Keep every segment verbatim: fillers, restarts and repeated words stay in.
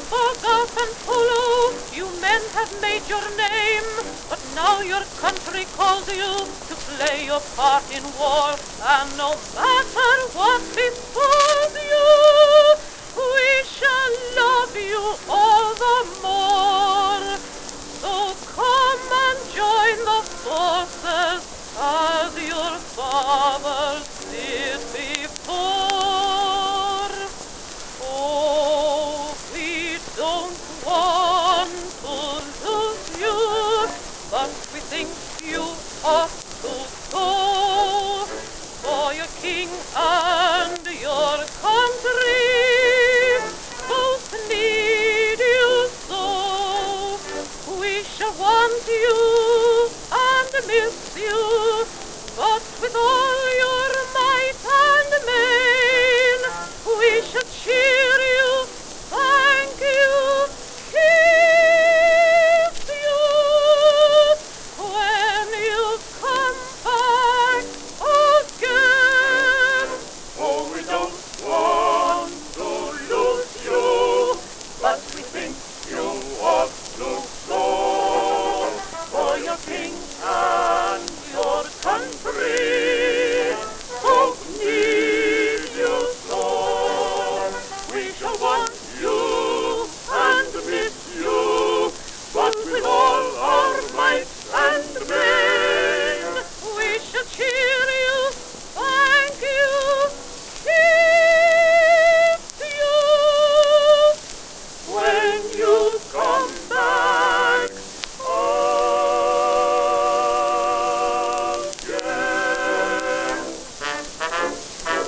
forgotten Pulu, you men have made your name, but now your country calls you to play your part in war, and no matter what befalls you, we shall love you all the more. So come and join the forces as your fathers did before. Oh, we don't want to lose you, but we think you ought to go, for your king and your country both need you so. We shall want you and miss you, but with all your might and main, we shall cheer you, thank you, kiss you, when you come back again. Oh, we don't want to lose you, but we think you ought to go, for your king and your country both need you so. We shall want you and miss you, but with all our might and main, We shall cheer you, thank you, kiss you, when you come back again.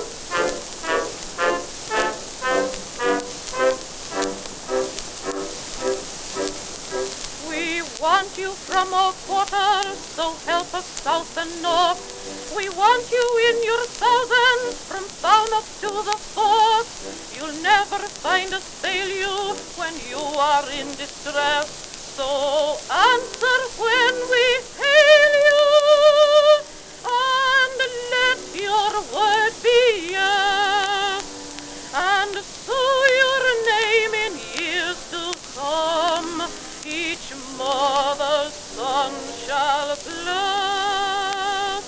We want you from all quarters, so help us south and north. We want you in your thousands, from Falmouth to the Forth. You'll never find us fail you when you are in distress. So answer when we hail you, and let your word be yes, and sow your name in years to come. Each mother's son shall bless.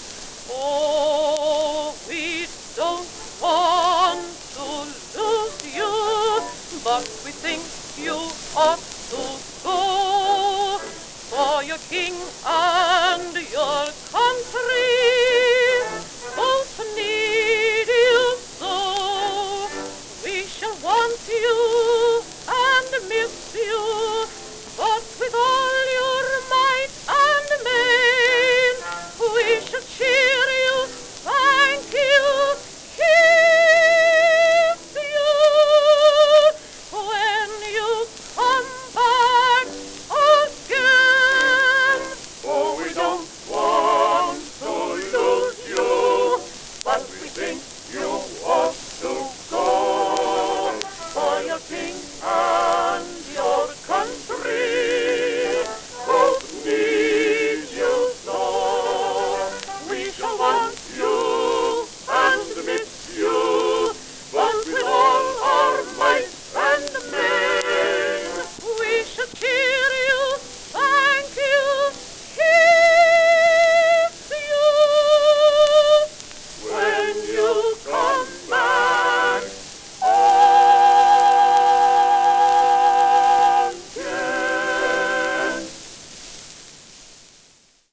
Oh, we don't want to lose you, but we think you ought to go, for your king and your country both need you so. We shall want you